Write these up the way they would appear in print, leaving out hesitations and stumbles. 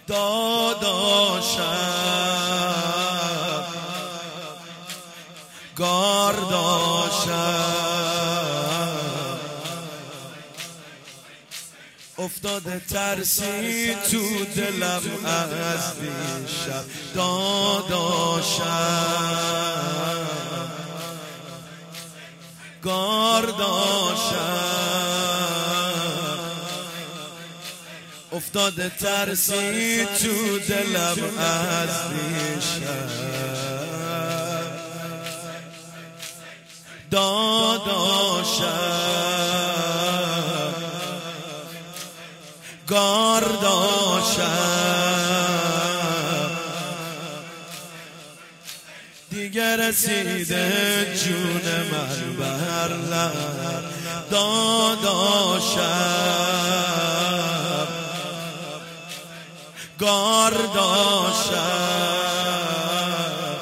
داداشم گارداشم افتاده ترسی تو دلم از دیشب داداشم گارداشم افتاده ترسی تو دلم از دیشب داداشم گارداشم دیگه رسیده جون من بر لب داداشم گارداشم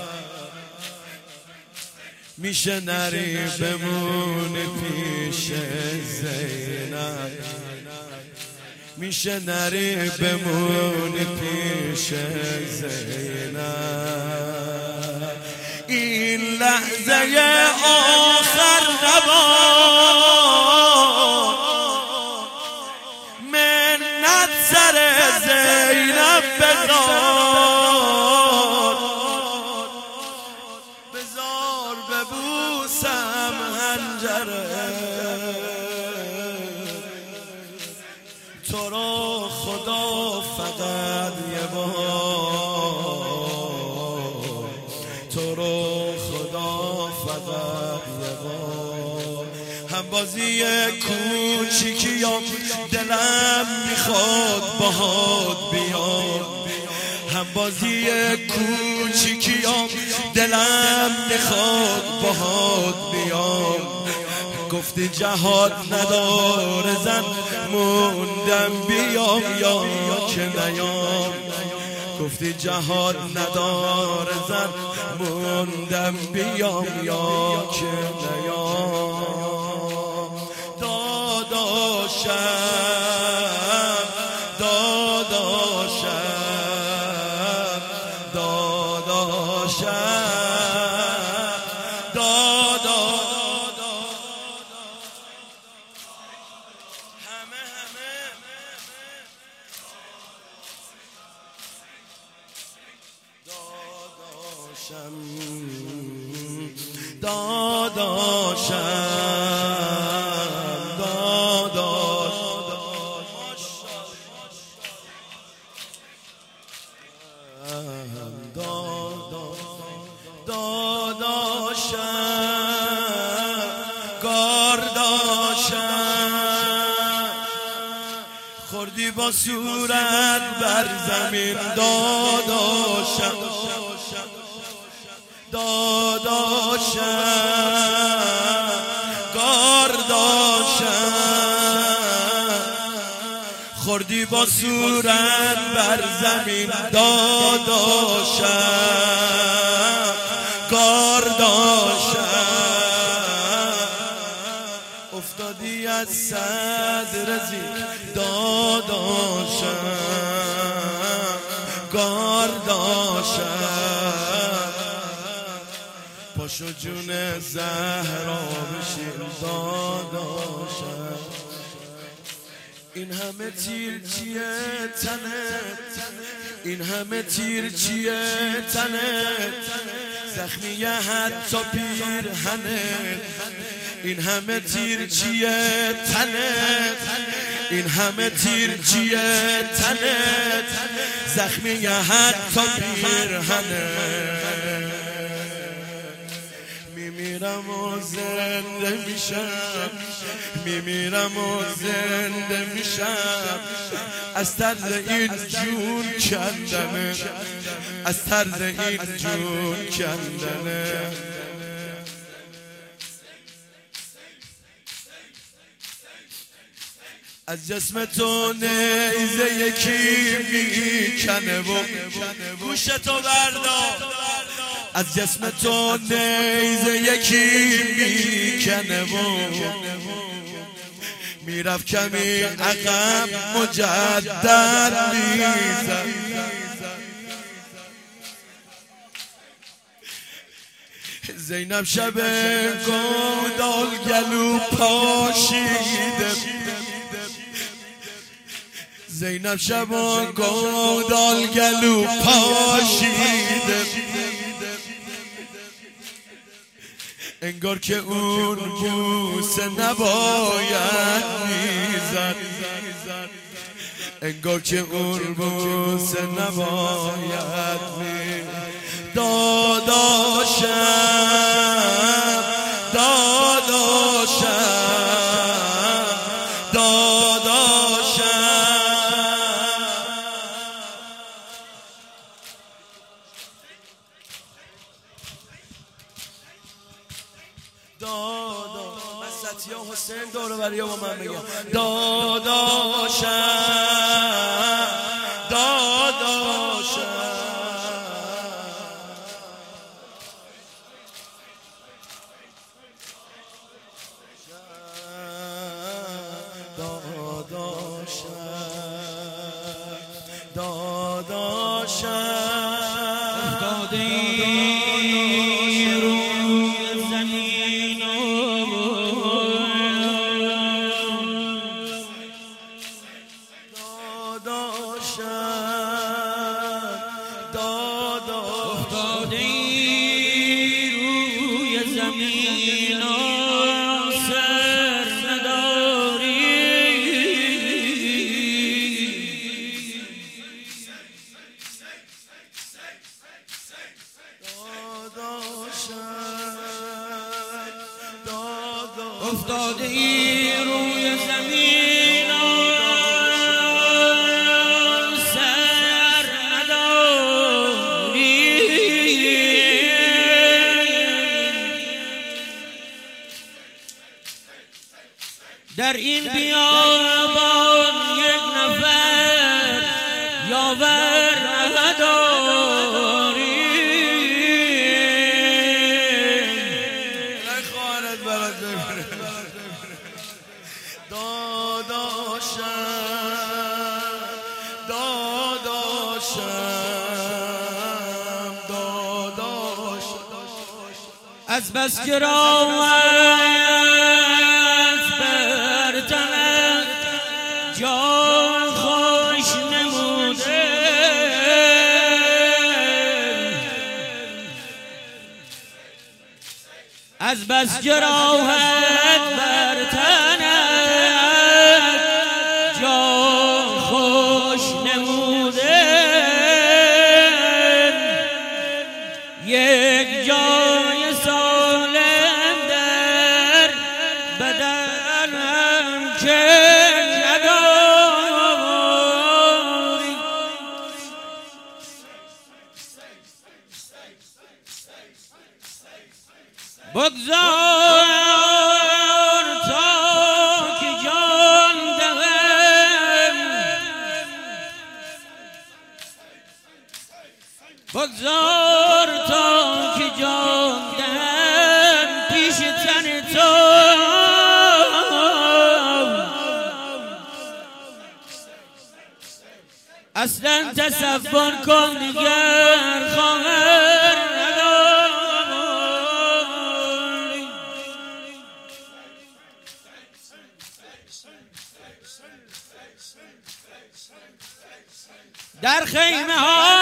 میشه نری بمونی پیش زینب میشه نری بمونی پیش زینب این لحظه آخر نباد منت سر زینب بذار ببوسم حنجره تو رو خدا فقط یه بار تو رو خدا فقط یه بار هم بازی کوچیکیام دلم میخواد باهات بیام هم بازی کوچیکیام دلم میخواد باهات بیام گفتی جهاد نداره زن موندم بیام یا که نیام گفتی جهاد نداره زن موندم بیام یا که نیام داداشم داداشم داداشم خوردی با صورت بر زمین داداشم داداشم گارداشم خوردی با صورت بر زمین داداشم گارداشم افتادی از صدر زیر داداشم گارداشم پاشو جون زهرا بشین داداشم این همه تیر چیه تنت این همه تیر چیه تنت زخمیه حتی پیرهنت این همه تیر چیه تنت این همه تیر چیه تنت زخمیه حتی پیرهنت میمیرم و زنده میشم میمیرم و زنده میشم از طرز این جون کندنه از طرز این جون کندنه از جسم تو نیزه یکی میکنه و گوش تو بردار از جسم تو نیزه یکی میکنه و میرفت کمی عقب مجدد میزد. زینب شب گودال گلو پاشیده، زینب شب گودال گلو پاشیده، انگار که اون بوسه نباید میزد، انگار که اون بوسه نباید میزد. داداشم داداشم داداشم دادا مسطیا حسین دور بریا با من بگم داداشم داداشم افتاده ای روی زمین و سر نداری، در این بیابان یک نفر یاور نداری. از بس که راحت بر تنت جان خوش نموده، از بس که راحت بر تنت جان خوش نموده، یک جای سالم در بدنم که نداری. بگذار تا که جان دهم، بگذار تا که جان دهم پیش تن تو، اصلا تصور کن دیگر خواهر نداری. در خیمه ها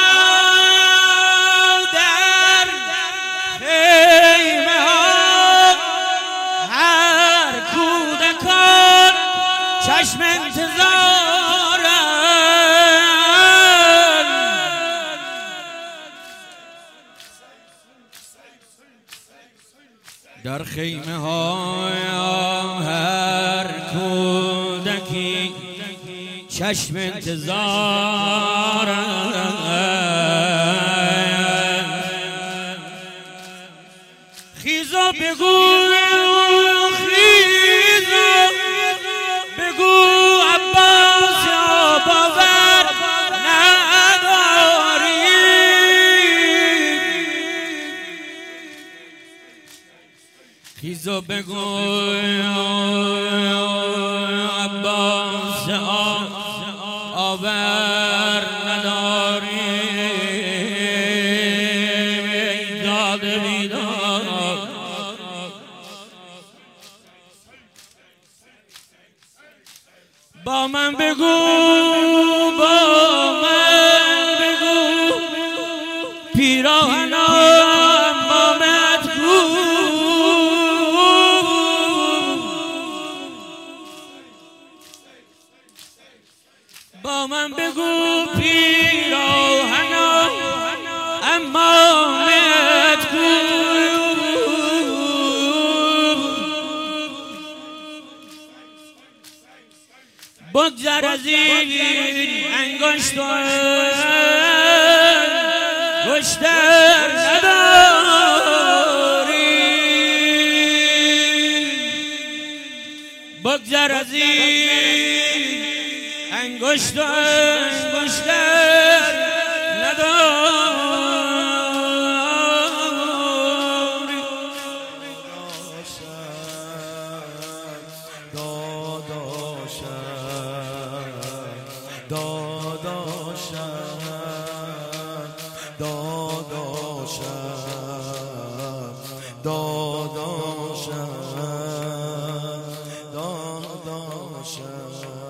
هر کودکان چشم انتظارن، در خیمه ها هر کودکی چشم انتظارن. خیزو بگو خیزو بگو عباس یا باور نداری، خیزو بگو باور نداری داد بیدار با من بگو پیراهنم مامت کو با من بگو پیراهنم امامت کو بگذر از این انگشتر گشتر نداری بگذر از این انگشتر نداری داداشم